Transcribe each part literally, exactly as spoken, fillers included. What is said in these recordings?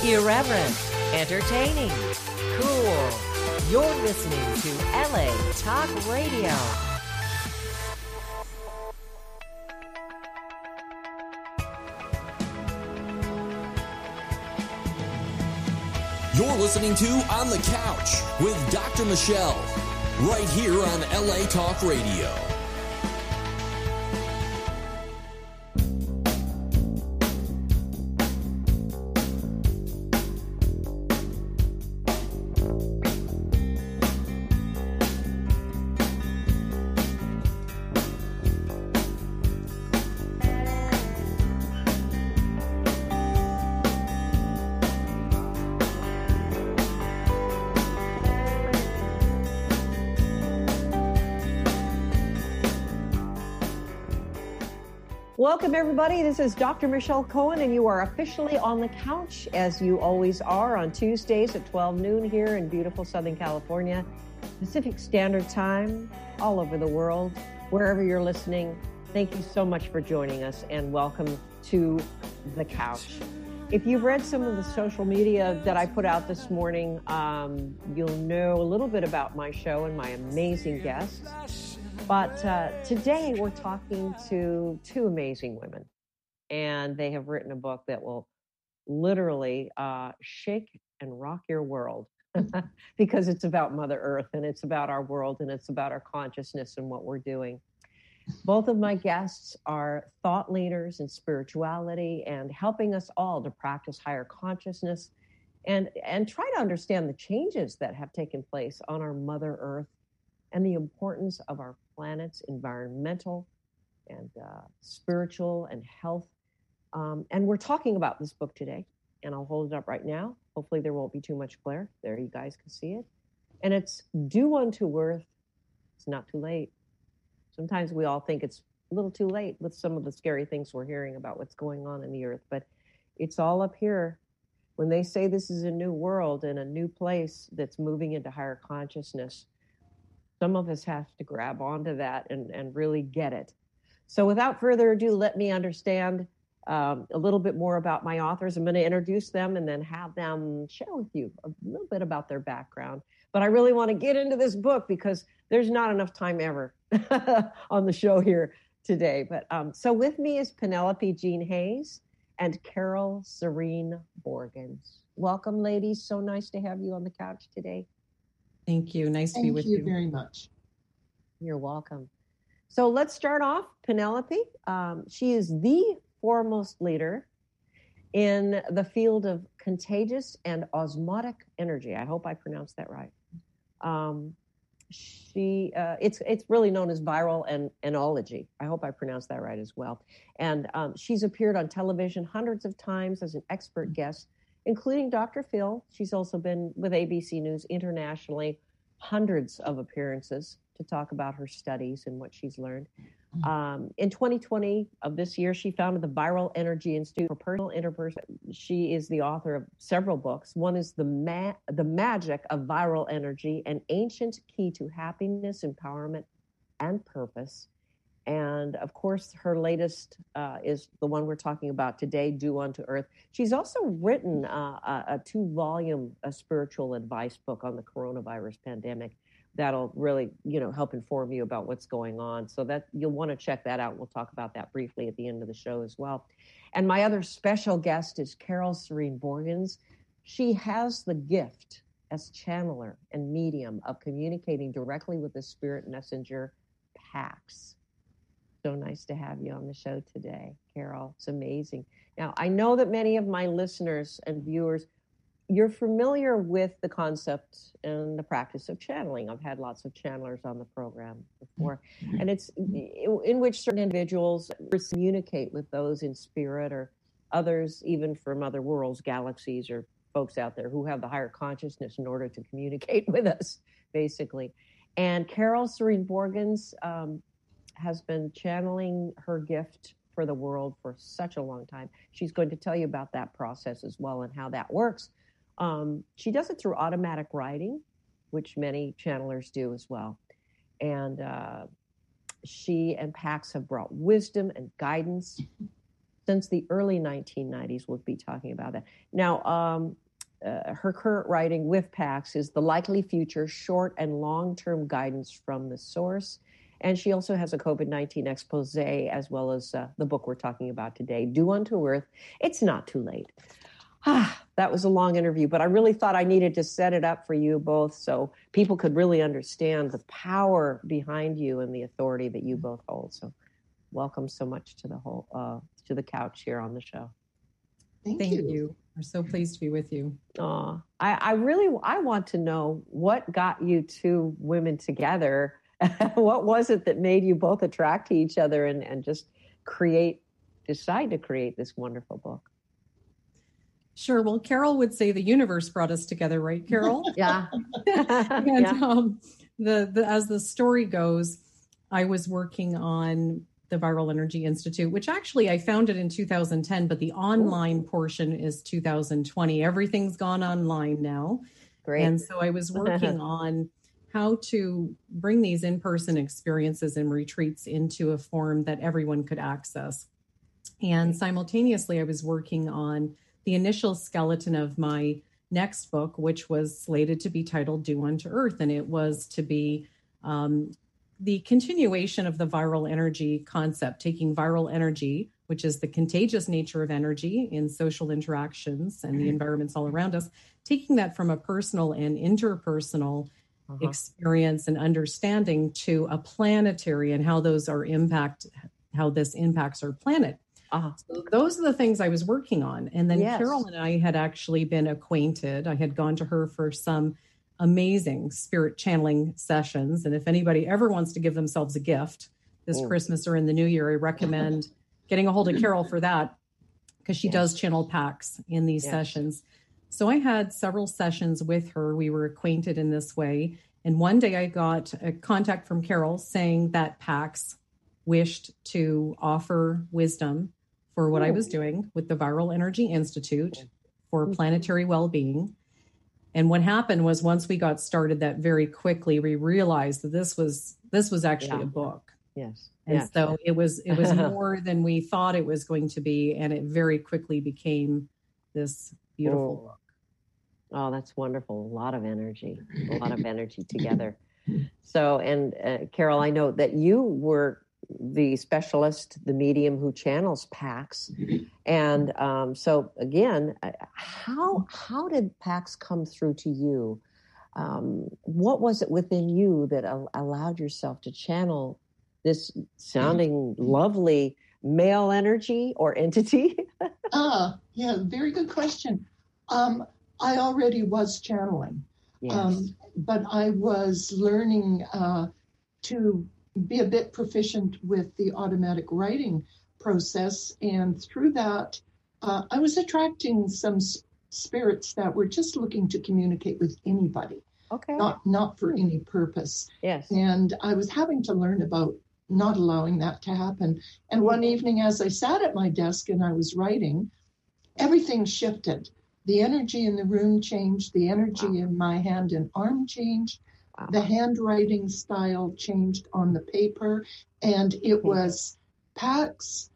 Irreverent, entertaining, cool. You're listening to L A Talk Radio. You're listening to On the Couch with Doctor Michelle, right here on L A Talk Radio. Welcome, everybody. This is Doctor Michelle Cohen, and you are officially on the couch, as you always are, on Tuesdays at twelve noon here in beautiful Southern California, Pacific Standard Time, all over the world, wherever you're listening. Thank you so much for joining us, and welcome to the couch. If you've read some of the social media that I put out this morning, um, you'll know a little bit about my show and my amazing guests. But uh, today we're talking to two amazing women, and they have written a book that will literally uh, shake and rock your world because it's about Mother Earth, and it's about our world, and it's about our consciousness and what we're doing. Both of my guests are thought leaders in spirituality and helping us all to practice higher consciousness and, and try to understand the changes that have taken place on our Mother Earth and the importance of our planet's environmental and uh, spiritual and health. Um, and we're talking about this book today, and I'll hold it up right now. Hopefully there won't be too much glare. There, you guys can see it. And it's Do Unto Earth. It's not too late. Sometimes we all think it's a little too late with some of the scary things we're hearing about what's going on in the earth, but it's all up here. When they say this is a new world and a new place that's moving into higher consciousness, some of us have to grab onto that and, and really get it. So without further ado, let me understand um, a little bit more about my authors. I'm going to introduce them and then have them share with you a little bit about their background. But I really want to get into this book because there's not enough time ever on the show here today. But um, so with me is Penelope Jean Hayes and Carol Serene Borgens. Welcome, ladies. So nice to have you on the couch today. Thank you. Nice to be with you. Thank you very much. You're welcome. So let's start off. Penelope, um, she is the foremost leader in the field of contagious and osmotic energy. I hope I pronounced that right. Um, she, uh, it's it's really known as viral and enology. I hope I pronounced that right as well. And um, she's appeared on television hundreds of times as an expert guest, including Doctor Phil. She's also been with A B C News internationally, hundreds of appearances to talk about her studies and what she's learned. Um, in twenty twenty of this year, she founded the Viral Energy Institute for Personal Interpersonal. She is the author of several books. One is The Ma- The Magic of Viral Energy, an ancient key to happiness, empowerment, and purpose. And of course, her latest uh, is the one we're talking about today, Do Unto Earth. She's also written uh, a, a two-volume a spiritual advice book on the coronavirus pandemic that'll really, you know, help inform you about what's going on. So that you'll want to check that out. We'll talk about that briefly at the end of the show as well. And my other special guest is Carol Serene Borgens. She has the gift as channeler and medium of communicating directly with the spirit messenger Pax. So nice to have you on the show today, Carol. It's amazing. Now, I know that many of my listeners and viewers, you're familiar with the concept and the practice of channeling. I've had lots of channelers on the program before, and it's in which certain individuals communicate with those in spirit or others, even from other worlds, galaxies, or folks out there who have the higher consciousness in order to communicate with us, basically. And Carol Serene Borgens um, has been channeling her gift for the world for such a long time. She's going to tell you about that process as well and how that works. Um, she does it through automatic writing, which many channelers do as well. And uh, she and Pax have brought wisdom and guidance since the early nineteen nineties. We'll be talking about that. Now, um, uh, her current writing with PAX is The Likely Future, Short and Long-Term Guidance from the Source. And she also has a COVID nineteen expose, as well as uh, the book we're talking about today, Do Unto Earth, It's Not Too Late. Ah, that was a long interview, but I really thought I needed to set it up for you both so people could really understand the power behind you and the authority that you both hold. So welcome so much to the whole, uh, to the couch here on the show. Thank, Thank you. you. We're so pleased to be with you. Uh, I, I really, I want to know what got you two women together. What was it that made you both attract to each other and, and just create, decide to create this wonderful book? Sure. Well, Carol would say the universe brought us together, right, Carol? Yeah. and yeah. Um, the, the as the story goes, I was working on the Viral Energy Institute, which actually I founded in two thousand ten, but the online Ooh. portion is two thousand twenty. Everything's gone online now. Great. And so I was working on how to bring these in-person experiences and retreats into a form that everyone could access. And simultaneously, I was working on the initial skeleton of my next book, which was slated to be titled Do Unto Earth. And it was to be um, the continuation of the viral energy concept, taking viral energy, which is the contagious nature of energy in social interactions and the environments all around us, taking that from a personal and interpersonal uh-huh. experience and understanding to a planetary and how those are impact, how this impacts our planet. Uh-huh. So those are the things I was working on. And then yes. Carol and I had actually been acquainted. I had gone to her for some amazing spirit channeling sessions. And if anybody ever wants to give themselves a gift this oh. Christmas or in the new year, I recommend getting a hold of Carol for that, because she yes. does channel PAX in these yes. sessions. So I had several sessions with her. We were acquainted in this way. And one day I got a contact from Carol saying that PAX wished to offer wisdom for what Ooh. I was doing with the Viral Energy Institute for planetary well-being. And what happened was once we got started that very quickly, we realized that this was this was actually yeah. a book. Yes. And yes. so it was it was more than we thought it was going to be. And it very quickly became this beautiful oh. book. Oh, that's wonderful. A lot of energy, a lot of energy together. So, and uh, Carol, I know that you were the specialist, the medium who channels PAX. And um, so again, how how did PAX come through to you? Um, what was it within you that al- allowed yourself to channel this sounding lovely male energy or entity? Ah, uh, yeah, very good question. Um, I already was channeling, yes. um, but I was learning uh, to be a bit proficient with the automatic writing process. And through that, uh, I was attracting some s- spirits that were just looking to communicate with anybody, okay, not, not for any purpose. Yes. And I was having to learn about not allowing that to happen. And one evening, as I sat at my desk and I was writing, everything shifted. The energy in the room changed. The energy wow. in my hand and arm changed. Wow. The handwriting style changed on the paper. And it was PAX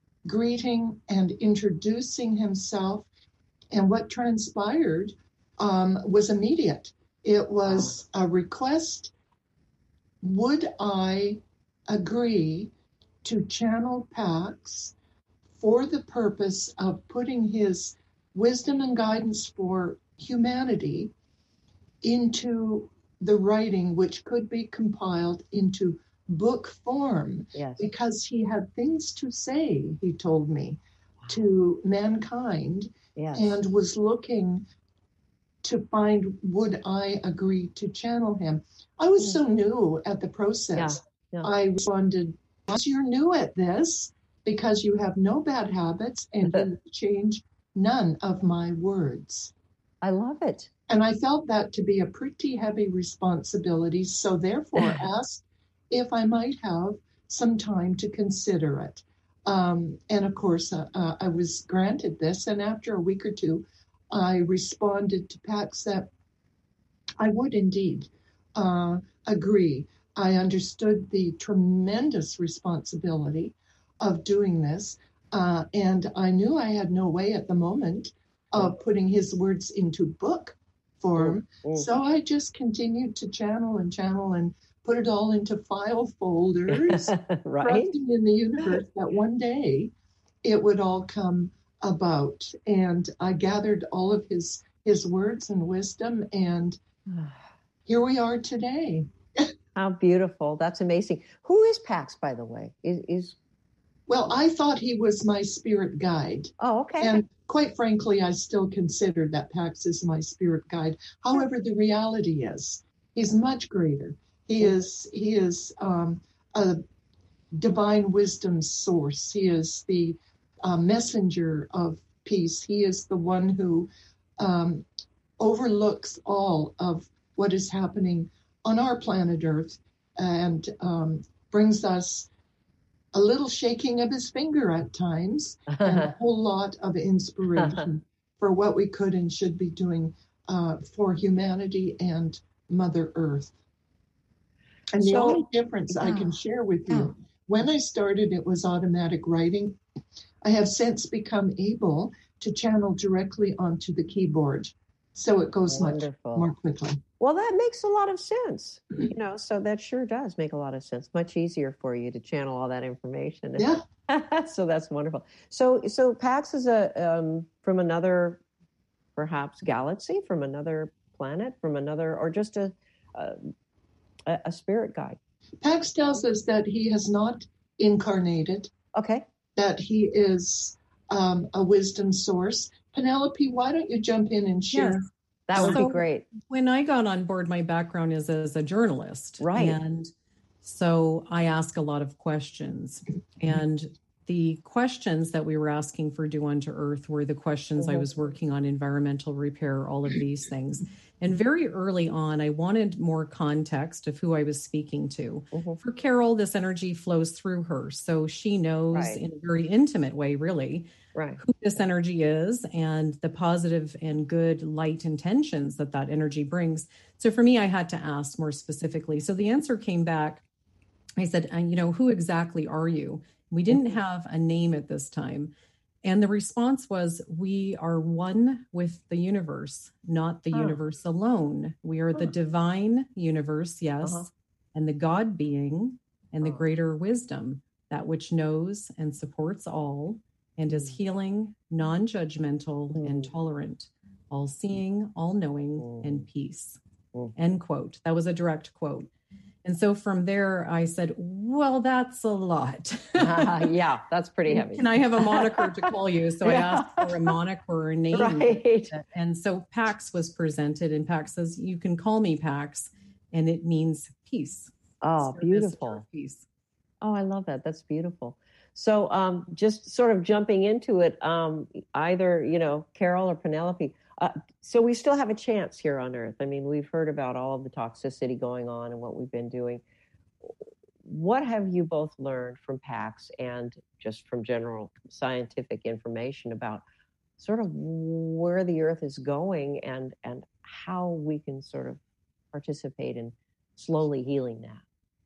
greeting and introducing himself. And what transpired um, was immediate. It was wow. a request. Would I agree to channel PAX for the purpose of putting his wisdom and guidance for humanity into the writing, which could be compiled into book form, yes. because he had things to say, he told me, to mankind, yes. and was looking to find, would I agree to channel him? I was so new at the process. Yeah. Yeah. I responded, yes, you're new at this because you have no bad habits and you change none of my words. I love it. And I felt that to be a pretty heavy responsibility, so therefore asked if I might have some time to consider it. Um, and of course, uh, uh, I was granted this, and after a week or two, I responded to PAX that I would indeed uh, agree. I understood the tremendous responsibility of doing this. Uh, and I knew I had no way at the moment of putting his words into book form. Mm, mm. So I just continued to channel and channel and put it all into file folders, Right? trusting in the universe that one day it would all come about. And I gathered all of his his words and wisdom, and here we are today. How beautiful. That's amazing. Who is Pax, by the way? Is, is Well, I thought he was my spirit guide. Oh, okay. And quite frankly, I still consider that Pax is my spirit guide. However, the reality is he's much greater. He is he is um, a divine wisdom source. He is the uh, messenger of peace. He is the one who um, overlooks all of what is happening on our planet Earth and um, brings us a little shaking of his finger at times and a whole lot of inspiration for what we could and should be doing uh, for humanity and Mother Earth. And the So- only difference I can share with you, when I started, it was automatic writing. I have since become able to channel directly onto the keyboard. So it goes Wonderful. much more quickly. Well, that makes a lot of sense. You know, so that sure does make a lot of sense. Much easier for you to channel all that information. Yeah. So that's wonderful. So, so Pax is a um, from another, perhaps galaxy, from another planet, from another, or just a a, a spirit guide. Pax tells us that he has not incarnated, Okay. that he is um, a wisdom source. Penelope, why don't you jump in and share? Yes. That would So- be great. When I got on board, my background is as a journalist. Right. And so I ask a lot of questions. And the questions that we were asking for Do Unto Earth were the questions I Mhm. was working on: environmental repair, all of these things. And very early on, I wanted more context of who I was speaking to. Mhm. For Carol, this energy flows through her. So she knows Right. in a very intimate way, really, Right. who this energy is and the positive and good light intentions that that energy brings. So for me, I had to ask more specifically. So the answer came back. I said, and you know, who exactly are you? We didn't have a name at this time. And the response was, we are one with the universe, not the Huh. universe alone. We are the Huh. divine universe, yes, Uh-huh. and the God being and the Oh. greater wisdom, that which knows and supports all and is healing, non-judgmental, and Mm. tolerant, all-seeing, all-knowing, Mm. and peace. Mm. End quote. That was a direct quote. And so from there, I said, well, that's a lot. Uh, yeah, that's pretty heavy. Can I have a moniker to call you? So I Yeah. asked for a moniker or a name. Right. And so Pax was presented, and Pax says, you can call me Pax, and it means peace. Oh, Service beautiful. for Peace. Oh, I love that. That's beautiful. So um, just sort of jumping into it, um, either, you know, Carol or Penelope. Uh, so we still have a chance here on Earth. I mean, we've heard about all of the toxicity going on and what we've been doing. What have you both learned from Pax and just from general scientific information about sort of where the Earth is going and, and how we can sort of participate in slowly healing that?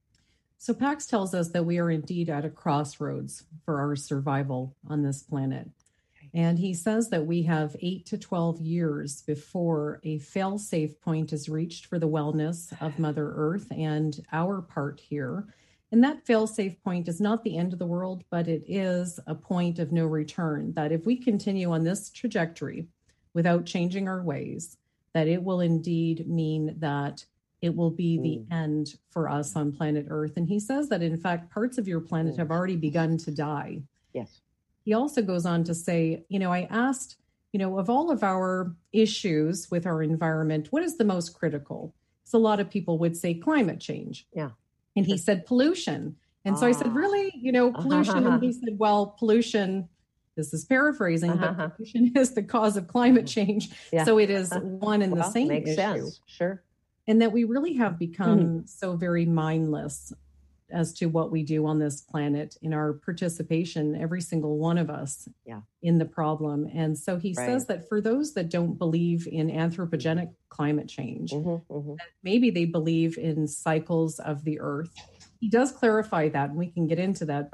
So Pax tells us that we are indeed at a crossroads for our survival on this planet. And he says that we have eight to twelve years before a fail-safe point is reached for the wellness of Mother Earth and our part here. And that fail-safe point is not the end of the world, but it is a point of no return, that if we continue on this trajectory without changing our ways, that it will indeed mean that it will be the Mm. end for us on planet Earth. And he says that, in fact, parts of your planet Mm. have already begun to die. Yes. He also goes on to say, you know, I asked, you know, of all of our issues with our environment, what is the most critical? So a lot of people would say climate change. Yeah. And he said pollution. And so I said, Ah. really, you know, pollution? And he said, well, pollution, this is paraphrasing, Uh-huh. but pollution is the cause of climate change. Yeah. So it is one and Well, the same makes issue. sense. Sure. And that we really have become Mm-hmm. so very mindless as to what we do on this planet in our participation, every single one of us Yeah. in the problem. And so he Right. says that for those that don't believe in anthropogenic climate change, Mhm, mhm. that maybe they believe in cycles of the earth. He does clarify that, and we can get into that, but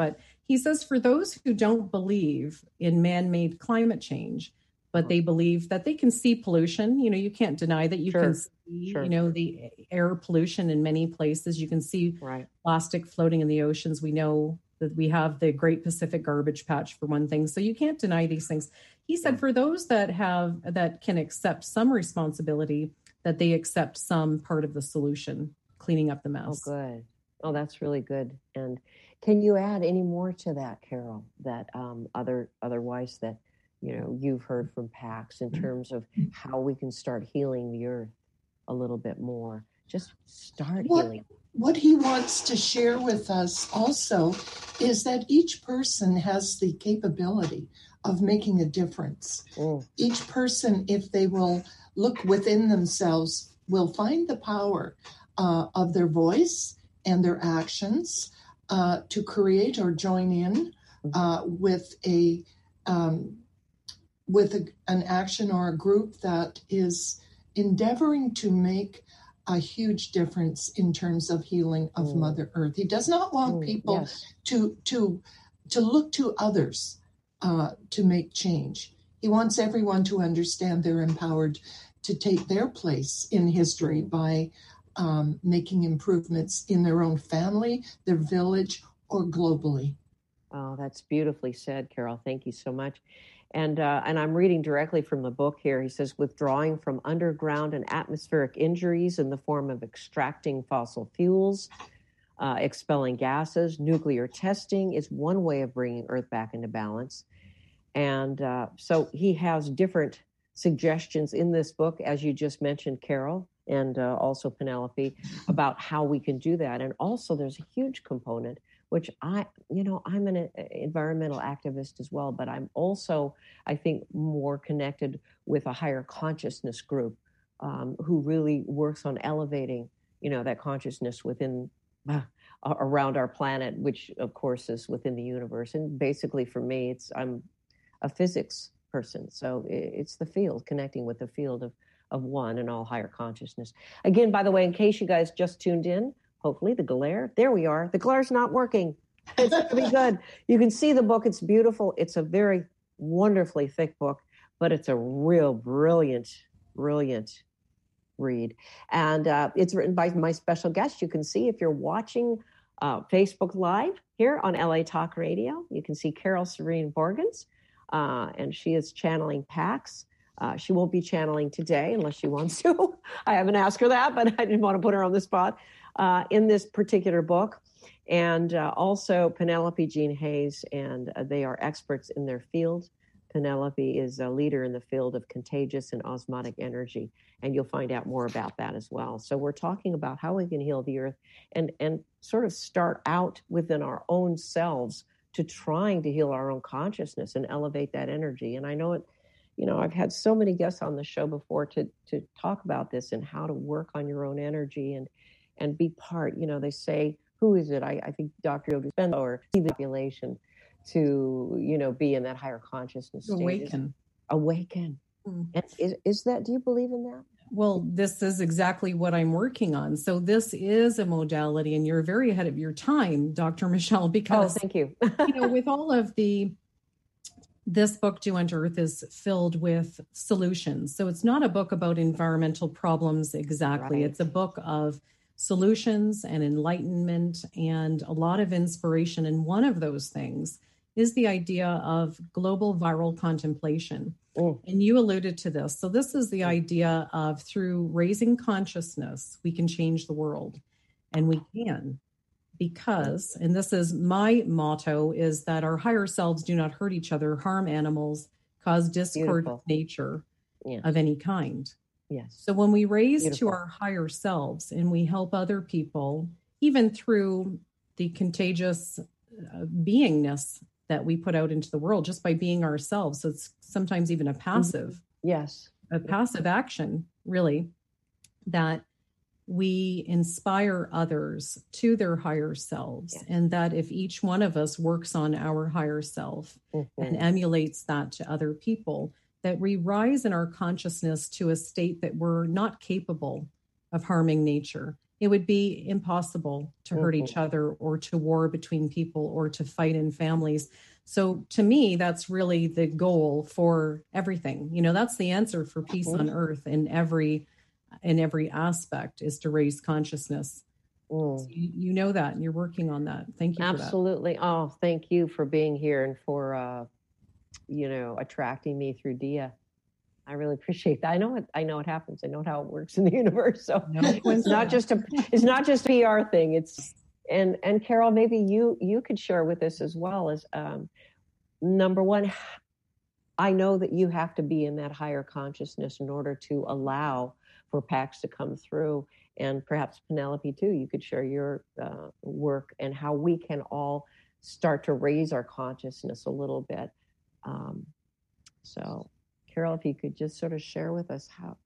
He says, for those who don't believe in man-made climate change, but they believe that they can see pollution, you know, you can't deny that you Sure. can see, Sure. you know, the air pollution in many places. You can see Right. plastic floating in the oceans. We know that we have the Great Pacific Garbage Patch, for one thing. So you can't deny these things. He said, Yeah. for those that have, that can accept some responsibility, that they accept some part of the solution, cleaning up the Oh, mess. good. Oh, that's really good. And can you add any more to that, Carol? That um, other otherwise that you know you've heard from PAX in terms of how we can start healing the earth a little bit more. Just start What- healing. What he wants to share with us also is that each person has the capability of making a difference. Mm. Each person, if they will look within themselves, will find the power uh, of their voice and their actions uh, to create or join in uh, with a um, with a, an action or a group that is endeavoring to make a huge difference in terms of healing of Mm. Mother Earth. He does not want Mm, people yes. to to to look to others uh, to make change. He wants everyone to understand they're empowered to take their place in history by um, making improvements in their own family, their village, or globally. Oh, that's beautifully said, Carol. Thank you so much. And uh, and I'm reading directly from the book here. He says, withdrawing from underground and atmospheric injuries in the form of extracting fossil fuels, uh, expelling gases, nuclear testing is one way of bringing Earth back into balance. And uh, so he has different suggestions in this book, as you just mentioned, Carol, and uh, also Penelope, about how we can do that. And also there's a huge component, which I, you know, I'm an uh, environmental activist as well, but I'm also, I think, more connected with a higher consciousness group um, who really works on elevating, you know, that consciousness within, uh, around our planet, which of course is within the universe. And basically for me, it's, I'm a physics person. So it's the field, connecting with the field of, of one and all higher consciousness. Again, by the way, in case you guys just tuned in, hopefully the glare, there we are. The glare's not working. It's going to be good. You can see the book. It's beautiful. It's a very wonderfully thick book, but it's a real brilliant, brilliant read. And uh, it's written by my special guest. You can see if you're watching uh, Facebook Live here on L A Talk Radio, you can see Carol Serene Borgens, uh, and she is channeling PAX. Uh, she won't be channeling today unless she wants to. I haven't asked her that, but I didn't want to put her on the spot uh, in this particular book. And uh, also Penelope Jean Hayes, and uh, they are experts in their field. Penelope is a leader in the field of contagious and osmotic energy, and you'll find out more about that as well. So we're talking about how we can heal the earth and, and sort of start out within our own selves to trying to heal our own consciousness and elevate that energy. And I know it, you know, I've had so many guests on the show before to to talk about this and how to work on your own energy and and be part, you know, they say, who is it? I, I think Doctor Joe Dispenza or the population to, you know, be in that higher consciousness state. Awaken. Awaken. Mm. And is, is that, do you believe in that? Well, this is exactly what I'm working on. So this is a modality, and you're very ahead of your time, Doctor Michelle, because, oh, thank you. you know, with all of the, this book, Dew Unto Earth, is filled with solutions. So it's not a book about environmental problems exactly. Right. It's a book of solutions and enlightenment and a lot of inspiration. And one of those things is the idea of global viral contemplation. Mm. And you alluded to this. So this is the idea of through raising consciousness, we can change the world. And we can, because, and this is my motto, is that our higher selves do not hurt each other, harm animals, cause discord Beautiful. of nature Yeah. of any kind. Yes. So when we raise Beautiful. to our higher selves and we help other people, even through the contagious uh, beingness that we put out into the world, just by being ourselves. So it's sometimes even a passive, Yes. a passive action, really, that we inspire others to their higher selves. Yes. And that if each one of us works on our higher self Mhm. and emulates that to other people, that we rise in our consciousness to a state that we're not capable of harming nature. it would be impossible to hurt Mhm. each other or to war between people or to fight in families. So to me, that's really the goal for everything. You know, that's the answer for peace on earth in every in every aspect, is to raise consciousness. Mm. So you, you know that, and you're working on that. Thank you for that. Absolutely. Oh, thank you for being here and for, uh, you know, attracting me through Dia. I really appreciate that. I know it. I know it happens. I know how it works in the universe. So No it's not just a. It's not just a P R thing. It's and and Carol, maybe you you could share with us as well as um, number one. I know that you have to be in that higher consciousness in order to allow for PACS to come through, and perhaps Penelope too. You could share your uh, work and how we can all start to raise our consciousness a little bit. Um, so. Carol, if you could just sort of share with us how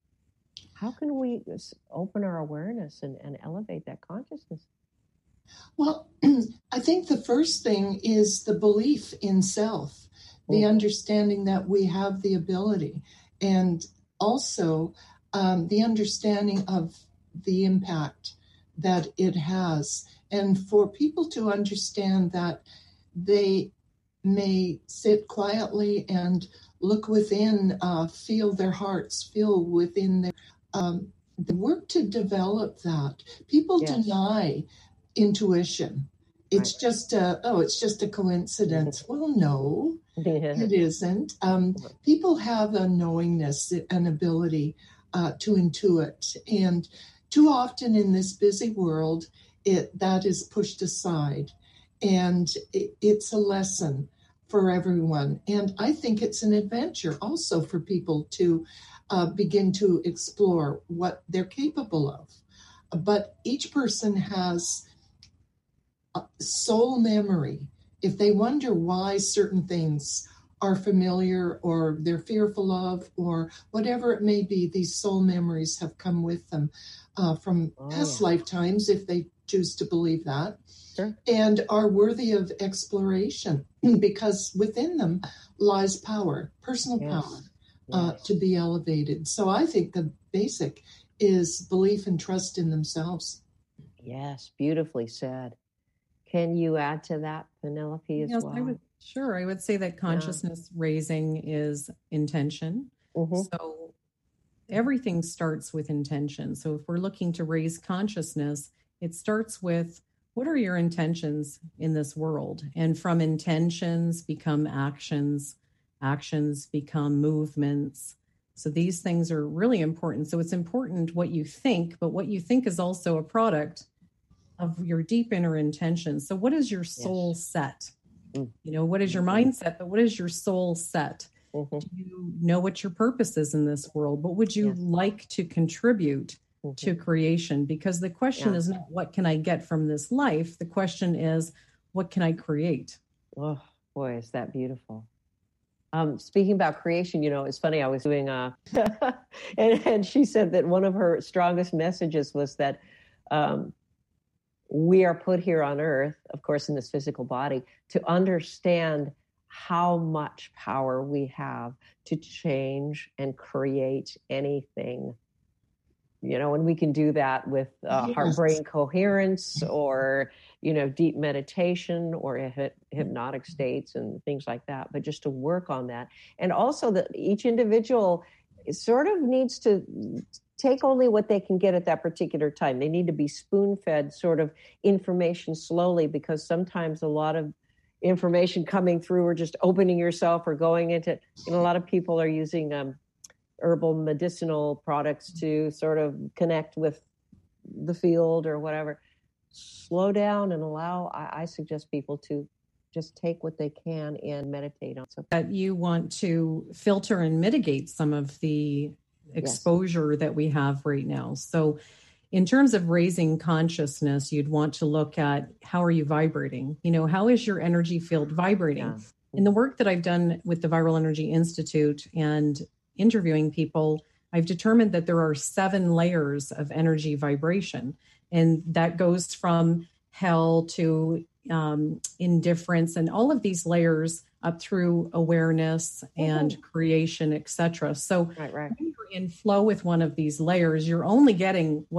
how can we open our awareness and, and elevate that consciousness? Well, I think the first thing is the belief in self, the mm. understanding that we have the ability, and also um, the understanding of the impact that it has. And for people to understand that they may sit quietly and look within, uh, feel their hearts, feel within their, um, the work to develop that. People yes. deny intuition. It's right. just a, oh, it's just a coincidence. Well, no, it isn't. Um, people have a knowingness, an ability uh, to intuit. And too often in this busy world, it that is pushed aside. And it, it's a lesson for everyone. And I think it's an adventure also for people to uh, begin to explore what they're capable of. But each person has a soul memory. If they wonder why certain things are familiar or they're fearful of, or whatever it may be, these soul memories have come with them uh, from oh, past yeah. lifetimes, if they choose to believe that. Sure. And are worthy of exploration because within them lies power, personal yes. power uh, yes. to be elevated. So I think the basic is belief and trust in themselves. Yes, beautifully said. Can you add to that, Penelope, as yes, well? I would, sure. I would say that consciousness yeah. raising is intention. Mm-hmm. So everything starts with intention. So if we're looking to raise consciousness, it starts with, what are your intentions in this world? And from intentions become actions, actions become movements. So these things are really important. So it's important what you think, but what you think is also a product of your deep inner intentions. So what is your soul yes. set? Mm. You know, what is your mindset, but what is your soul set? Mm-hmm. Do you know what your purpose is in this world? What would you yes. like to contribute to creation? Because the question yeah. is not what can I get from this life? The question is, what can I create? Oh boy, is that beautiful. Um, speaking about creation, you know, it's funny, I was doing a, and, and she said that one of her strongest messages was that um, we are put here on earth, of course, in this physical body, to understand how much power we have to change and create anything. You know, and we can do that with uh, yes. heart-brain coherence or, you know, deep meditation or hy- hypnotic states and things like that. But just to work on that. And also that each individual sort of needs to take only what they can get at that particular time. They need to be spoon-fed sort of information slowly, because sometimes a lot of information coming through or just opening yourself or going into, you know, a lot of people are using um, herbal medicinal products to sort of connect with the field or whatever. Slow down and allow, I, I suggest people to just take what they can and meditate on. So that you want to filter and mitigate some of the exposure yes. that we have right now. So in terms of raising consciousness, you'd want to look at how are you vibrating? You know, how is your energy field vibrating? Yeah. In the work that I've done with the Viral Energy Institute and interviewing people, I've determined that there are seven layers of energy vibration. And that goes from hell to um, indifference and all of these layers up through awareness and mm-hmm. creation, et cetera. So right, right. when you're in flow with one of these layers, you're only getting what's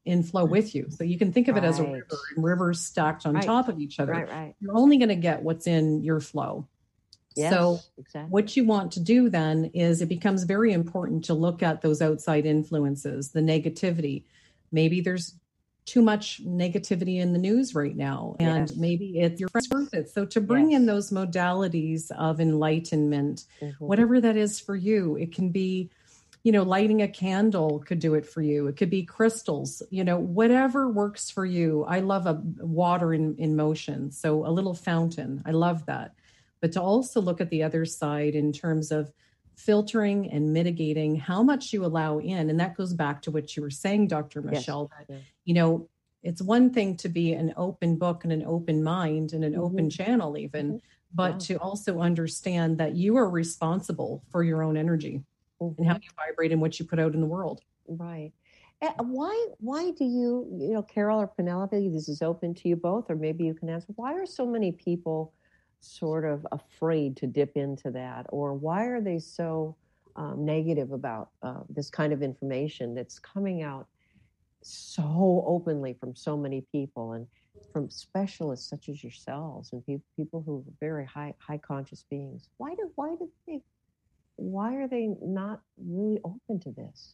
in flow with you. So you can think of it as a Right. river, and rivers stacked on Right. top of each other. Right, right. You're only going to get what's in your flow. Yes, So exactly. what you want to do then is it becomes very important to look at those outside influences, the negativity. Maybe there's too much negativity in the news right now, and Yes. maybe it's your friends worth it. So to bring in Yes. those modalities of enlightenment, Mhm. whatever that is for you, it can be, you know, lighting a candle could do it for you. It could be crystals, you know, whatever works for you. I love a water in, in motion. So a little fountain. I love that. But to also look at the other side in terms of filtering and mitigating how much you allow in. And that goes back to what you were saying, Doctor Yes. Michelle, that, Yeah. you know, it's one thing to be an open book and an open mind and an Mhm. open channel even, Mhm. but Yeah. to also understand that you are responsible for your own energy Mhm. and how you vibrate and what you put out in the world. Right. Eh, Why, why do you, you know, Carol or Penelope, this is open to you both, or maybe you can answer, why are so many people sort of afraid to dip into that? Or why are they so um, negative about uh, this kind of information that's coming out so openly from so many people and from specialists such as yourselves and pe- people who are very high, high conscious beings? Why do, why do they, why are they not really open to this?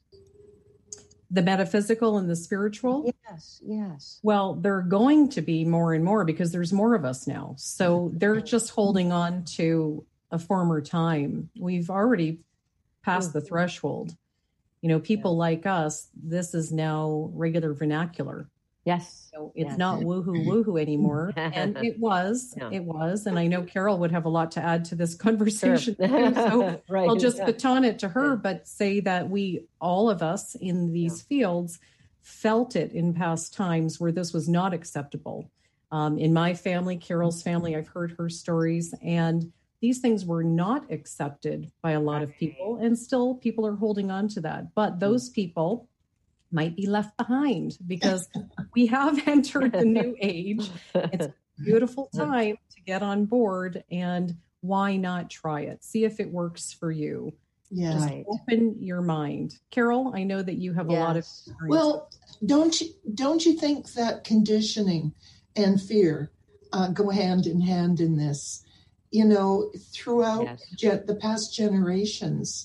The metaphysical and the spiritual? Yes, yes. Well, they're going to be more and more because there's more of us now. So they're just holding on to a former time. We've already passed the threshold. You know, people like us, this is now regular vernacular. Yes. So it's yes. not woohoo woohoo anymore. And it was, Yeah. it was. And I know Carol would have a lot to add to this conversation Sure. too. So Right. I'll just Yeah. baton it to her, Yeah. but say that we, all of us in these fields, felt it in past times where this was not acceptable. Um, in my family, Carol's family, I've heard her stories, and these things were not accepted by a lot of people, and still people are holding on to that. But those people might be left behind because we have entered the new age. It's a beautiful time to get on board, and why not try it? See if it works for you. Yeah. Just Right. open your mind. Carol, I know that you have a lot of Yes. experience. Well, don't you don't you think that conditioning and fear uh, go hand in hand in this? You know, throughout Yes. ge- the past generations,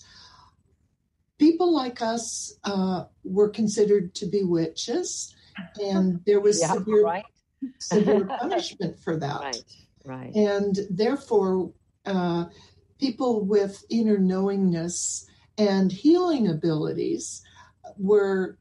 people like us uh, were considered to be witches, and there was Yeah, severe, right. severe punishment for that. Right. Right. And therefore, uh, people with inner knowingness and healing abilities were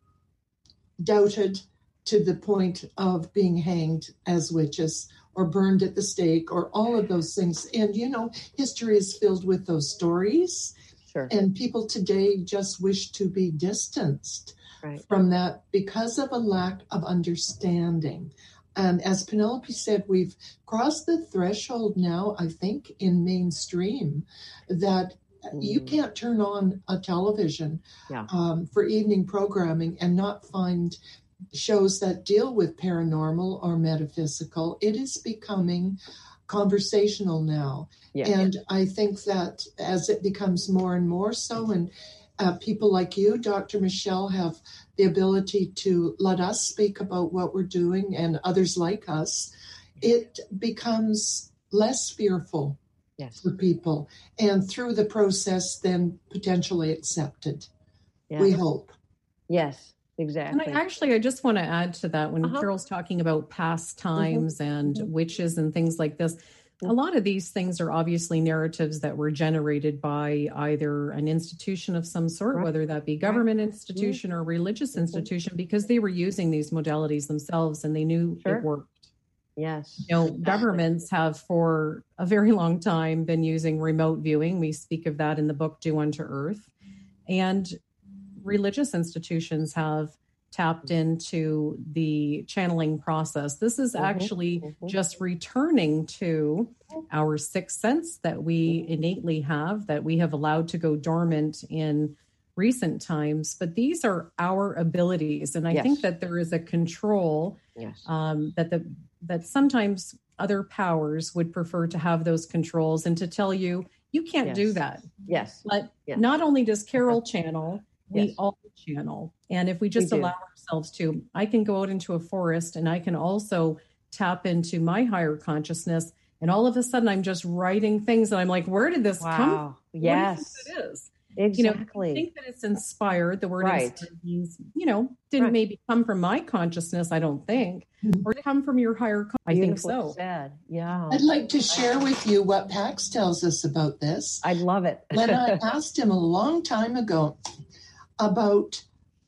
doubted to the point of being hanged as witches or burned at the stake or all of those things. And, you know, history is filled with those stories. Sure. And people today just wish to be distanced Right. from that because of a lack of understanding. And as Penelope said, we've crossed the threshold now, I think, in mainstream that you Mm. can't turn on a television Yeah. um, for evening programming and not find shows that deal with paranormal or metaphysical. It is becoming conversational now. Yeah. And I think that as it becomes more and more so, and uh, people like you, Doctor Michelle, have the ability to let us speak about what we're doing and others like us, it becomes less fearful Yes. for people, and through the process, then potentially accepted. Yes. We hope. Yes. And Exactly. I actually, I just want to add to that when Uh-huh. Carol's talking about past times and Mhm. witches and things like this. A Mhm. lot of these things are obviously narratives that were generated by either an institution of some sort, Right. whether that be government institution or religious Mhm. institution, because they were using these modalities themselves and they knew Sure. it worked. Yes. You know, Exactly. governments have for a very long time been using remote viewing. We speak of that in the book Do Unto Earth. And religious institutions have tapped into the channeling process. This is Mhm, actually mhm. just returning to our sixth sense that we innately have, that we have allowed to go dormant in recent times. But these are our abilities. And I Yes. think that there is a control Yes. um, that the that sometimes other powers would prefer to have those controls and to tell you, you can't do Yes. that. Yes. But Yeah. not only does Carol channel, we Yes. all channel. And if we just We do. allow ourselves to, I can go out into a forest and I can also tap into my higher consciousness. And all of a sudden I'm just writing things and I'm like, where did this come from? Wow. What do you Yes. think it is? Exactly. You know, I think that it's inspired. The word Right. inspired means, you know, didn't Right. maybe come from my consciousness, I don't think, or to come from your higher consciousness. I think Beautifully so. said. Yeah. I'd like to share with you what Pax tells us about this. I'd love it. When I asked him a long time ago about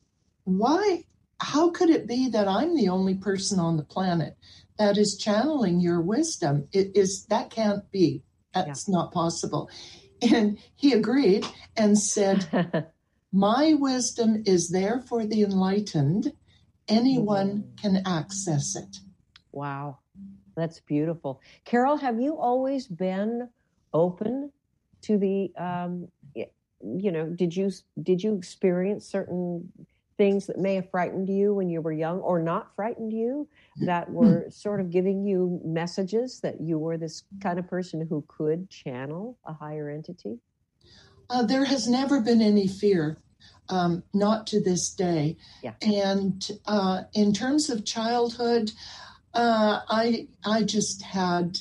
why, how could it be that I'm the only person on the planet that is channeling your wisdom? It is, that can't be. That's yeah. not possible. And he agreed and said, my wisdom is there for the enlightened. Anyone mm. can access it. Wow. That's beautiful. Carol, have you always been open to the, um, you know, did you, did you experience certain things that may have frightened you when you were young or not frightened you that were sort of giving you messages that you were this kind of person who could channel a higher entity? Uh, there has never been any fear, um, not to this day. Yeah. And uh, in terms of childhood, uh, I I just had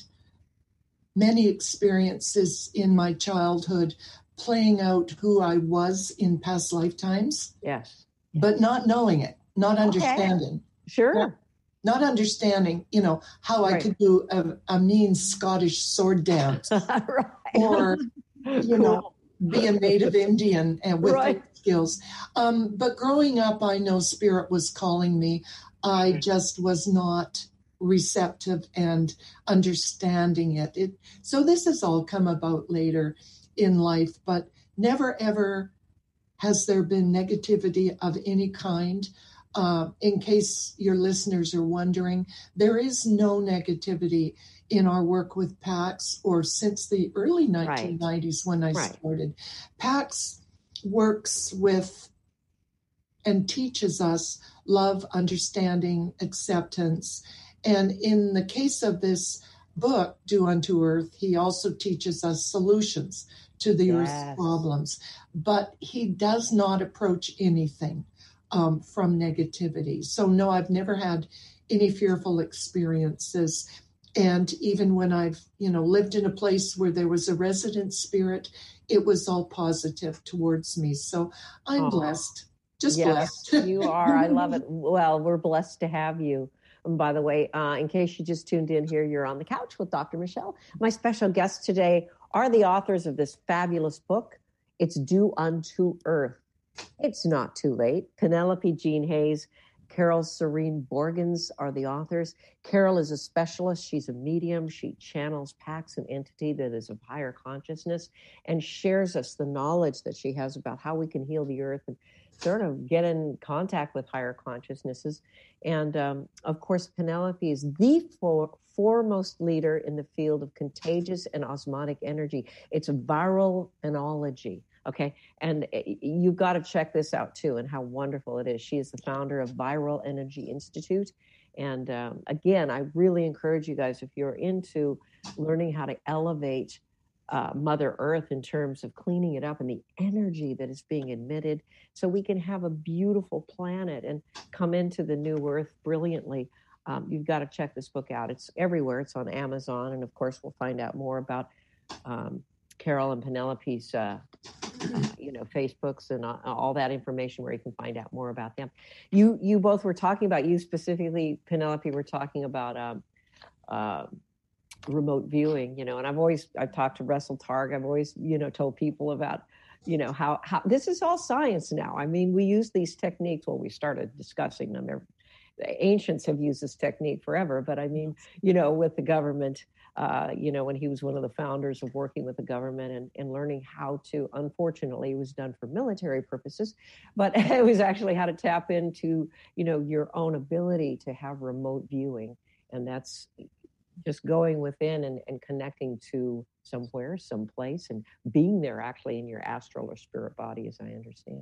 many experiences in my childhood playing out who I was in past lifetimes. Yes. But not knowing it, not understanding. Okay. Sure. Not, not understanding, you know, how right. I could do a, a mean Scottish sword dance. Right. Or, you cool. know, be a native Indian and with right. skills. Um, but growing up, I know spirit was calling me. I just was not receptive and understanding it. it. So this has all come about later in life, but never ever has there been negativity of any kind. Uh, in case your listeners are wondering, there is no negativity in our work with PAX or since the early nineteen nineties right. when I right. started. PAX works with and teaches us love, understanding, acceptance. And in the case of this book, Do Unto Earth, he also teaches us solutions to the yes. Earth's problems. But he does not approach anything um, from negativity. So no, I've never had any fearful experiences. And even when I've, you know, lived in a place where there was a resident spirit, it was all positive towards me. So I'm oh. blessed, just yes, blessed. You are. I love it. Well, we're blessed to have you. And by the way, uh, in case you just tuned in here, you're on the couch with Doctor Michelle. My special guests today are the authors of this fabulous book. It's Do Unto Earth. It's not too late. Penelope Jean Hayes, Carol Serene Borgens are the authors. Carol is a specialist. She's a medium. She channels PAX, an entity that is of higher consciousness, and shares us the knowledge that she has about how we can heal the earth and sort of get in contact with higher consciousnesses. And um, of course, Penelope is the for, foremost leader in the field of contagious and osmotic energy. It's a viral enology. Okay. And you've got to check this out too, and how wonderful it is. She is the founder of Viral Energy Institute. And um, again, I really encourage you guys, if you're into learning how to elevate uh, Mother Earth in terms of cleaning it up and the energy that is being emitted, so we can have a beautiful planet and come into the new Earth brilliantly, um, you've got to check this book out. It's everywhere. It's on Amazon. And of course, we'll find out more about um, Carol and Penelope's, uh, uh, you know, Facebooks and uh, all that information where you can find out more about them. You you both were talking about, you specifically, Penelope, were talking about um, uh, remote viewing, you know, and I've always, I've talked to Russell Targ. I've always, you know, told people about, you know, how, how this is all science now. I mean, we use these techniques when we started discussing them. They're, the ancients have used this technique forever, but I mean, you know, with the government, uh, you know, when he was one of the founders of working with the government and, and learning how to, unfortunately, it was done for military purposes, but it was actually how to tap into, you know, your own ability to have remote viewing. And that's just going within and, and connecting to somewhere, someplace, and being there actually in your astral or spirit body, as I understand.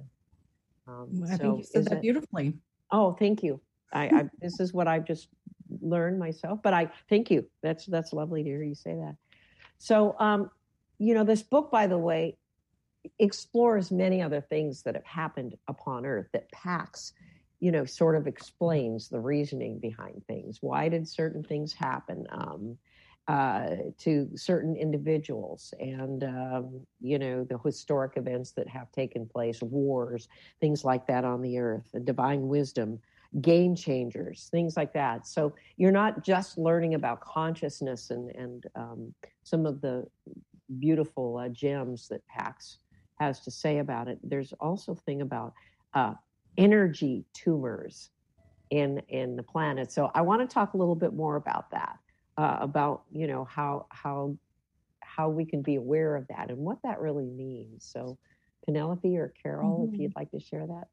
Um, I so think you said that it, beautifully. Oh, thank you. I, I this is what I've just learned myself, but I thank you. That's that's lovely to hear you say that. So, um, you know, this book, by the way, explores many other things that have happened upon Earth that Pax, you know, sort of explains the reasoning behind things. Why did certain things happen um, uh, to certain individuals, and um, you know, the historic events that have taken place, wars, things like that on the Earth, the divine wisdom, game changers, things like that. So you're not just learning about consciousness and and um, some of the beautiful uh, gems that Pax has to say about it. There's also a thing about uh, energy tumors in in the planet. So I want to talk a little bit more about that, uh, about, you know, how how how we can be aware of that and what that really means. So Penelope or Carol, mm-hmm. if you'd like to share that.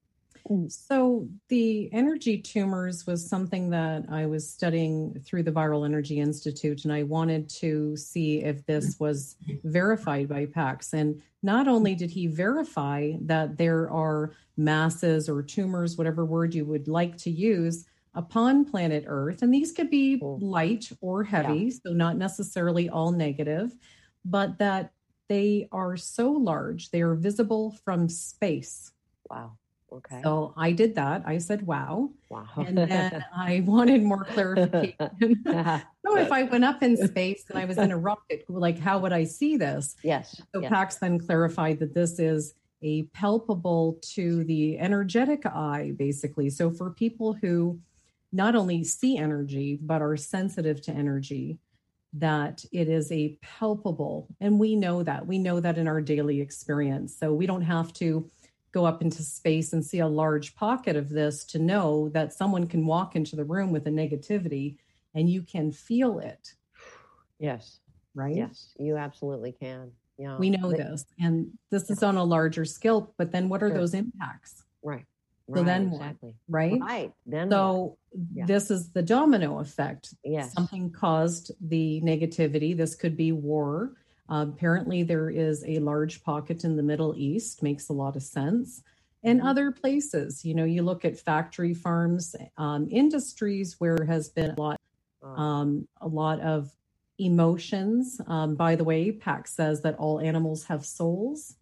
So the energy tumors was something that I was studying through the Viral Energy Institute, and I wanted to see if this was verified by Pax. And not only did he verify that there are masses or tumors, whatever word you would like to use, upon planet Earth, and these could be light or heavy, yeah. so not necessarily all negative, but that they are so large, they are visible from space. Wow. Okay. So I did that. I said, wow. Wow. And then I wanted more clarification. So if I went up in space and I was in a rocket, like, how would I see this? Yes. So yes. Pax then clarified that this is a palpable to the energetic eye, basically. So for people who not only see energy, but are sensitive to energy, that it is a palpable, and we know that. We know that in our daily experience. So we don't have to go up into space and see a large pocket of this to know that someone can walk into the room with a negativity and you can feel it. Yes. Right? Yes, you absolutely can. Yeah. We know but, this. And this is on a larger scale, but then what are sure. those impacts? Right. So right, then exactly. what, right? Right. Then so yeah. this is the domino effect. Yes. Something caused the negativity. This could be war. Uh, apparently, there is a large pocket in the Middle East, makes a lot of sense. And mm-hmm. other places, you know, you look at factory farms, um, industries where there has been a lot, um, a lot of emotions. Um, by the way, Pax says that all animals have souls.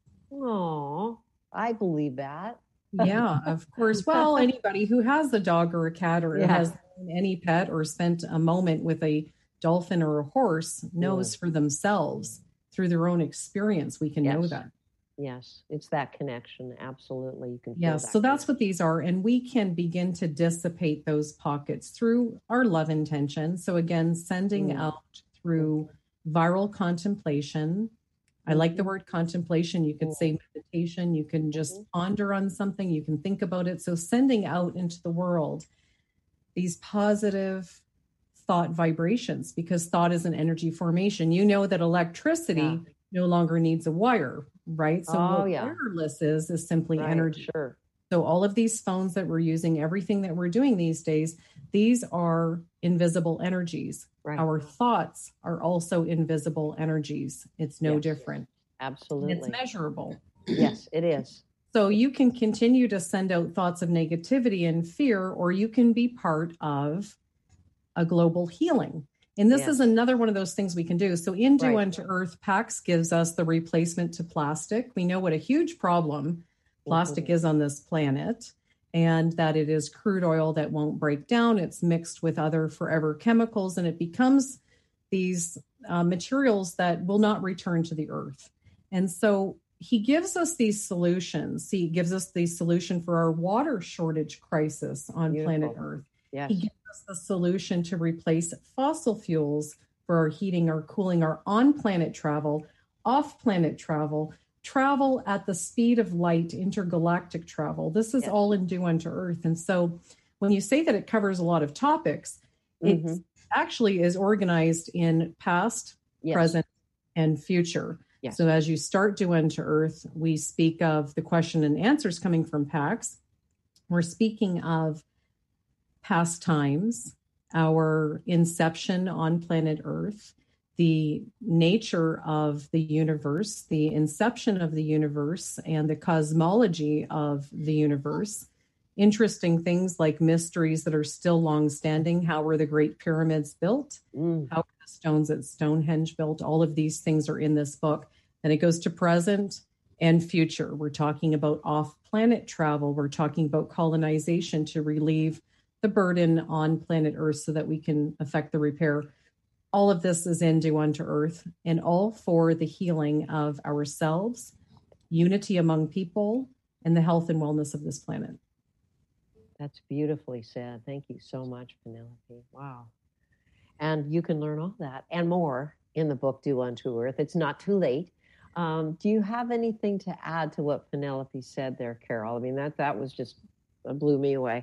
Oh, I believe that. Yeah, of course. Well, anybody who has a dog or a cat or yeah. has any pet or spent a moment with a dolphin or a horse knows yeah. for themselves. Through their own experience, we can yes. know that. Yes, it's that connection. Absolutely. You can feel yes, that so that's connection. what these are. And we can begin to dissipate those pockets through our love intention. So again, sending mm. out through viral contemplation. I like the word contemplation. You could say meditation. You can just mm-hmm. ponder on something. You can think about it. So sending out into the world these positive thought vibrations, because thought is an energy formation. You know that electricity yeah. no longer needs a wire, right? So oh, what yeah. wireless is, is simply right, energy. Sure. So all of these phones that we're using, everything that we're doing these days, these are invisible energies. Right. Our thoughts are also invisible energies. It's no yes. different. Absolutely. And it's measurable. Yes, it is. So you can continue to send out thoughts of negativity and fear, or you can be part of a global healing. And this yes. is another one of those things we can do. So in Do right. Unto Earth, Pax gives us the replacement to plastic. We know what a huge problem plastic mm-hmm. is on this planet, and that it is crude oil that won't break down. It's mixed with other forever chemicals, and it becomes these uh, materials that will not return to the earth. And so he gives us these solutions. He gives us the solution for our water shortage crisis on Beautiful. planet Earth. Yes. He gives us the solution to replace fossil fuels for our heating, our cooling, our on-planet travel, off-planet travel, travel at the speed of light, intergalactic travel. This is yes. all in Do Unto Earth. And so when you say that it covers a lot of topics, mm-hmm. it actually is organized in past, yes. present, and future. Yes. So as you start Do Unto Earth, we speak of the question and answers coming from Pax. We're speaking of past times, our inception on planet Earth, the nature of the universe, the inception of the universe, and the cosmology of the universe. Interesting things like mysteries that are still long-standing. How were the Great Pyramids built? Mm. How were the stones at Stonehenge built? All of these things are in this book. Then it goes to present, and future. We're talking about off-planet travel. We're talking about colonization to relieve the burden on planet Earth so that we can affect the repair. All of this is in Do Unto Earth, and all for the healing of ourselves, unity among people, and the health and wellness of this planet. That's beautifully said. Thank you so much, Penelope. Wow. And you can learn all that and more in the book, Do Unto Earth. It's not too late. Um, do you have anything to add to what Penelope said there, Carol? I mean, that that was just uh, blew me away.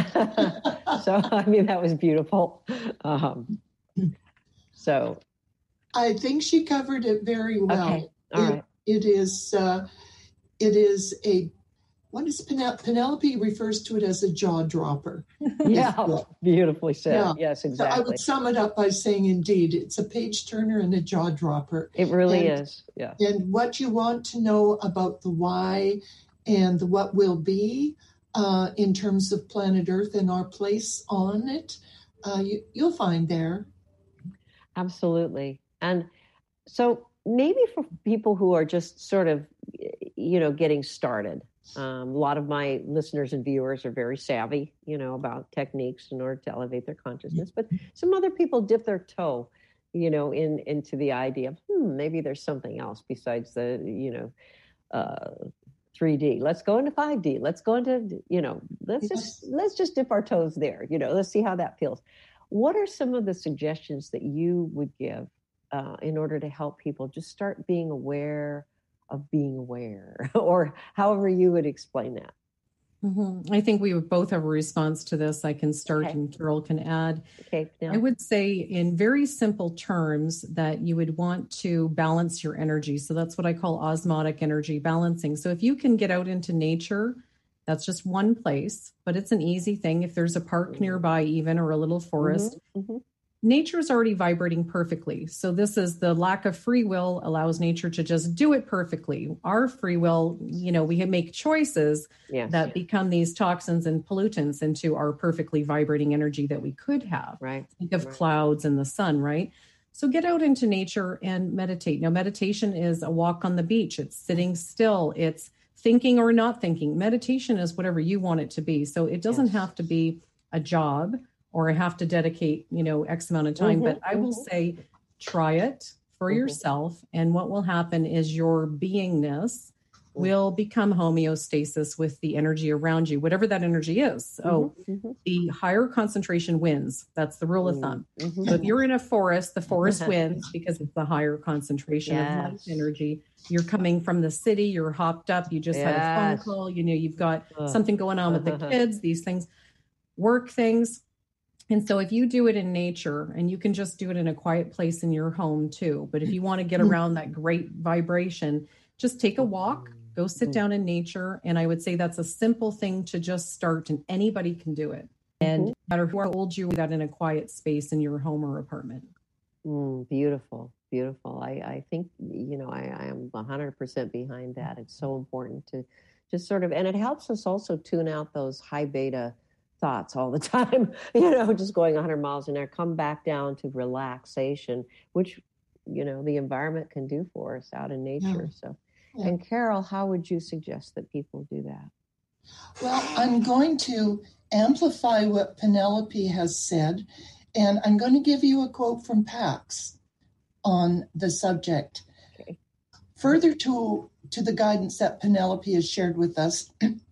So, I mean, that was beautiful. Um, so. I think she covered it very well. Okay. All it, right. It is, uh, it is a, what is Penel- Penelope refers to it as a jaw dropper. Yeah, beautifully said. Yeah. Yes, exactly. So I would sum it up by saying, indeed, it's a page turner and a jaw dropper. It really and, is. Yeah. And what you want to know about the why and the what will be uh, in terms of planet Earth and our place on it, uh, you, you'll find there. Absolutely. And so maybe for people who are just sort of, you know, getting started, Um, a lot of my listeners and viewers are very savvy, you know, about techniques in order to elevate their consciousness. But some other people dip their toe, you know, in into the idea of, hmm, maybe there's something else besides the, you know, uh, three D. Let's go into five D. Let's go into, you know, let's just let's just dip our toes there. You know, let's see how that feels. What are some of the suggestions that you would give uh, in order to help people just start being aware of being aware, or however you would explain that? Mm-hmm. I think we would both have a response to this. I can start okay. and Carol can add. Okay. Now. I would say in very simple terms that you would want to balance your energy. So that's what I call osmotic energy balancing. So if you can get out into nature, that's just one place, but it's an easy thing. If there's a park mm-hmm. nearby even, or a little forest, mm-hmm. Mm-hmm. nature is already vibrating perfectly. So this is the lack of free will allows nature to just do it perfectly. Our free will, you know, we make choices yes. that become these toxins and pollutants into our perfectly vibrating energy that we could have. Right. Think of right. clouds and the sun, right? So get out into nature and meditate. Now, meditation is a walk on the beach. It's sitting still. It's thinking or not thinking. Meditation is whatever you want it to be. So it doesn't yes. have to be a job, or I have to dedicate, you know, X amount of time. Mm-hmm, but I will mm-hmm. say, try it for mm-hmm. yourself. And what will happen is your beingness mm-hmm. will become homeostasis with the energy around you, whatever that energy is. So mm-hmm. the higher concentration wins. That's the rule of thumb. Mm-hmm. So if you're in a forest, the forest wins because it's the higher concentration yes. of light energy. You're coming from the city, you're hopped up, you just yes. had a phone call, you know, you've got uh, something going on with the kids, these things, work things. And so if you do it in nature, and you can just do it in a quiet place in your home too, but if you want to get around that great vibration, just take a walk, go sit down in nature. And I would say that's a simple thing to just start, and anybody can do it. And no matter how old you are, that in a quiet space in your home or apartment. Mm, beautiful, beautiful. I, I think, you know, I, I am one hundred percent behind that. It's so important to just sort of, and it helps us also tune out those high beta thoughts all the time, you know, just going one hundred miles an hour, come back down to relaxation, which, you know, the environment can do for us out in nature. Yeah. So, yeah. And Carol, how would you suggest that people do that? Well, I'm going to amplify what Penelope has said, and I'm going to give you a quote from Pax on the subject. Okay. Further to, to the guidance that Penelope has shared with us,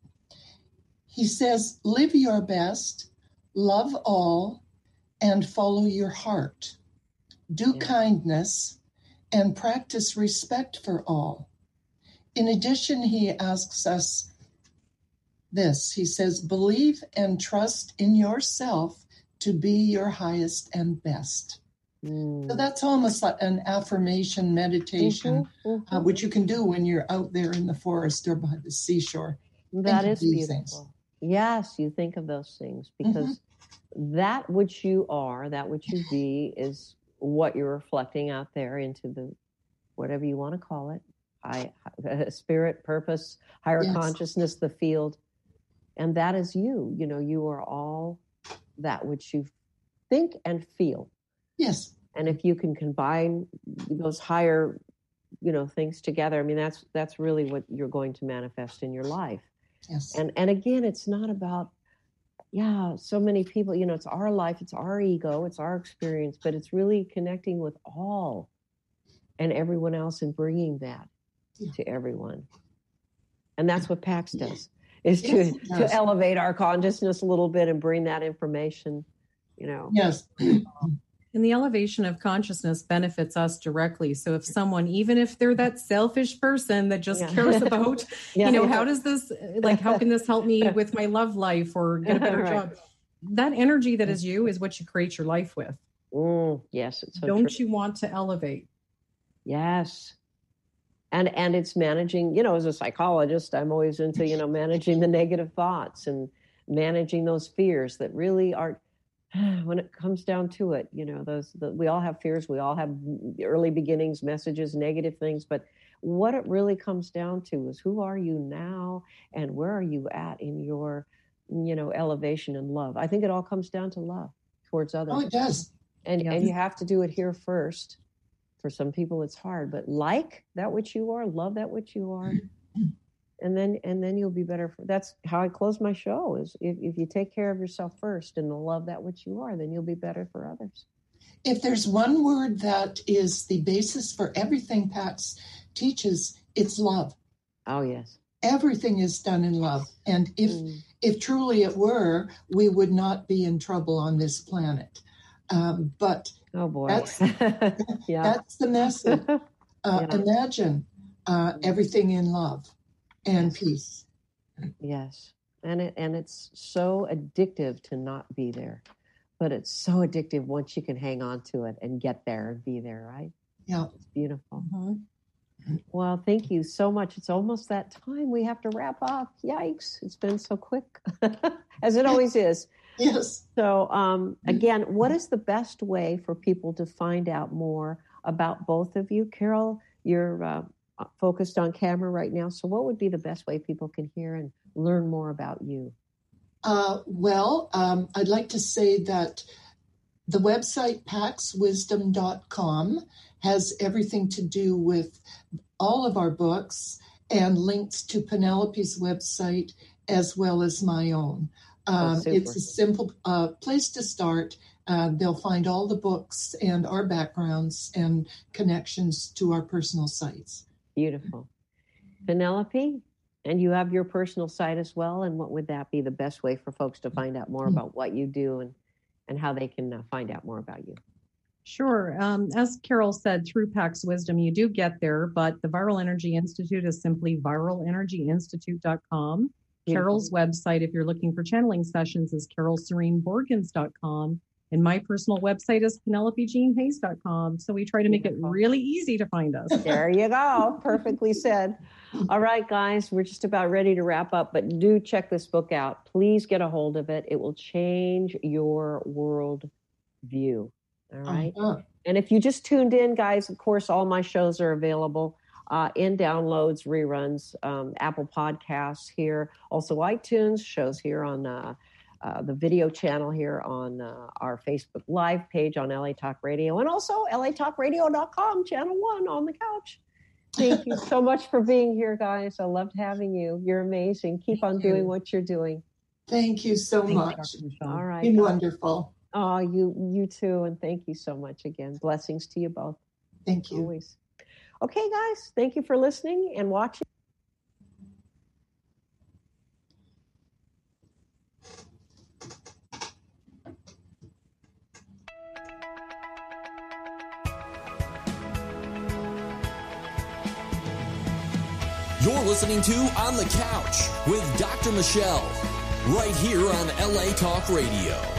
he says, live your best, love all, and follow your heart. Do yeah. kindness and practice respect for all. In addition, he asks us this. He says, believe and trust in yourself to be your highest and best. Mm. So that's almost like an affirmation meditation, mm-hmm, mm-hmm. Uh, which you can do when you're out there in the forest or by the seashore. That is beautiful. Things. Yes, you think of those things, because mm-hmm. that which you are, that which you be, is what you're reflecting out there into the, whatever you want to call it, I, spirit, purpose, higher yes. consciousness, the field. And that is you. You know, you are all that which you think and feel. Yes. And if you can combine those higher you know, things together, I mean, that's that's really what you're going to manifest in your life. Yes. And and again, it's not about, yeah, so many people, you know, it's our life, it's our ego, it's our experience, but it's really connecting with all and everyone else and bringing that yeah. to everyone. And that's what PAX does, is yes, to, to elevate our consciousness a little bit and bring that information, you know. Yes. And the elevation of consciousness benefits us directly. So if someone, even if they're that selfish person that just yeah. cares about, yeah, you know, yeah. how does this, like, how can this help me with my love life or get a better right. job? That energy that is you is what you create your life with. Mm, yes. It's so Don't true. you want to elevate? Yes. And, and it's managing, you know, as a psychologist, I'm always into, you know, managing the negative thoughts and managing those fears that really are, when it comes down to it, you know, those, the, we all have fears. We all have early beginnings, messages, negative things. But what it really comes down to is, who are you now and where are you at in your, you know, elevation and love? I think it all comes down to love towards others. Oh, it does. And, yeah. and you have to do it here first. For some people, it's hard, but like that which you are, love that which you are. And then, and then you'll be better. For, that's how I close my show, is if, if you take care of yourself first and love that which you are, then you'll be better for others. If there's one word that is the basis for everything PAX teaches, it's love. Oh, yes. Everything is done in love. And if, mm. if truly it were, we would not be in trouble on this planet. Um, but oh boy, that's, yeah. that's the message. Uh, yeah. Imagine uh, everything in love and peace. Yes. And it, and it's so addictive to not be there, but it's so addictive once you can hang on to it and get there and be there. Right. Yeah. It's beautiful. Mm-hmm. Well, thank you so much. It's almost that time. We have to wrap up. Yikes. It's been so quick, as it always is. Yes. So um, again, what is the best way for people to find out more about both of you? Carol, you're uh, focused on camera right now. So what would be the best way people can hear and learn more about you? Uh, well, um, I'd like to say that the website pax wisdom dot com has everything to do with all of our books and links to Penelope's website as well as my own. Um, oh, it's a simple uh, place to start. Uh, they'll find all the books and our backgrounds and connections to our personal sites. Beautiful. Penelope, and you have your personal site as well. And what would that be the best way for folks to find out more about what you do and, and how they can uh, find out more about you? Sure. Um, as Carol said, through PAX Wisdom, you do get there, but the Viral Energy Institute is simply viral energy institute dot com. Carol's website, if you're looking for channeling sessions, is carol serene borgens dot com. And my personal website is penelope jean hayes dot com. So we try to make it really easy to find us. There you go. Perfectly said. All right, guys, we're just about ready to wrap up, but do check this book out. Please get a hold of it. It will change your world view. All right. Uh-huh. And if you just tuned in, guys, of course, all my shows are available. Uh, in downloads, reruns, um, Apple Podcasts here, also iTunes, shows here on uh, uh, the video channel here on uh, our Facebook Live page on L A Talk Radio, and also L A talk radio dot com, channel one on the couch. Thank you so much for being here, guys. I loved having you. You're amazing. Keep Thank on you. doing what you're doing. Thank you so Thank much. You, all right. You're wonderful. Oh, you, you too. And thank you so much again. Blessings to you both. Thank you. Always. Okay, guys, thank you for listening and watching. You're listening to On the Couch with Doctor Michelle, right here on L A Talk Radio.